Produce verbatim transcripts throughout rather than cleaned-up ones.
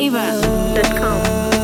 flavor dot com.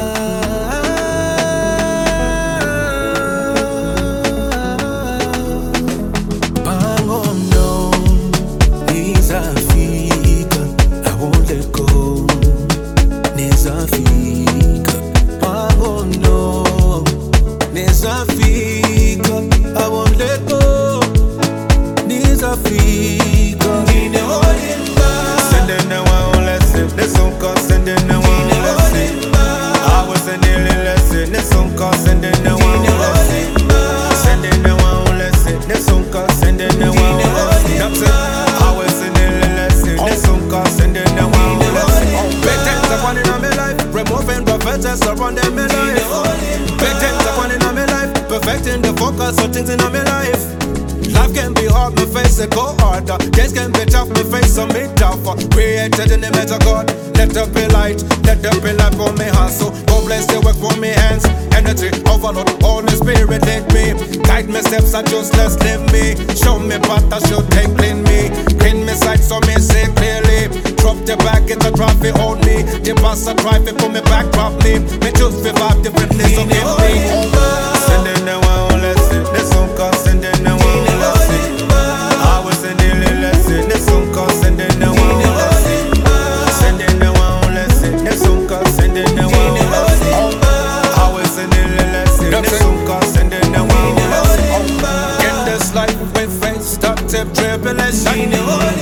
Surrounding my life, big things upon in my life, perfecting the focus of things in my life. Life can be hard, my face it go harder. Days can be tough, my face on me tougher. Created in the image of God, let there be light, let there be light for me hustle. God bless the work for me hands, energy overload. Holy Spirit lead me, guide my steps, I just let's live me. Show me path, I should take clean me, clean me sight so me see clearly. Drop the back, get the trophy on me. The boss a try to put me back properly. Me just feel vibe differently, so give me. Sending the one, let's see. This song called sending the one, let's see. I was sending the let's see. This song called sending the one, let's see. Sending the one, let's see. This song called sending the one, let's see. I was sending the let's see. This song called sending the one, let's see. In this life we face destructive tribulation.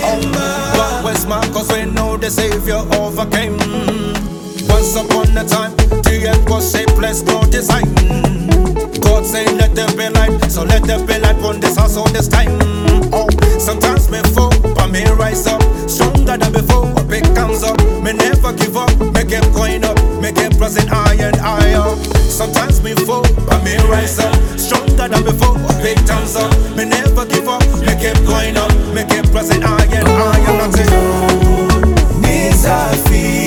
But where's my cause we know the Savior overcame. Once upon a time, the earth was shapeless, no design. God say let there be light, so let there be light on this house all this time. Oh, sometimes me fall, but me rise up, stronger than before. A big comes up, me never give up, me keep going up, me keep pressing higher and higher. Sometimes me fall, but me rise up, stronger than before. A big comes up, me never give up, me keep going up, me keep pressing higher and higher. That's it. Needs I feel.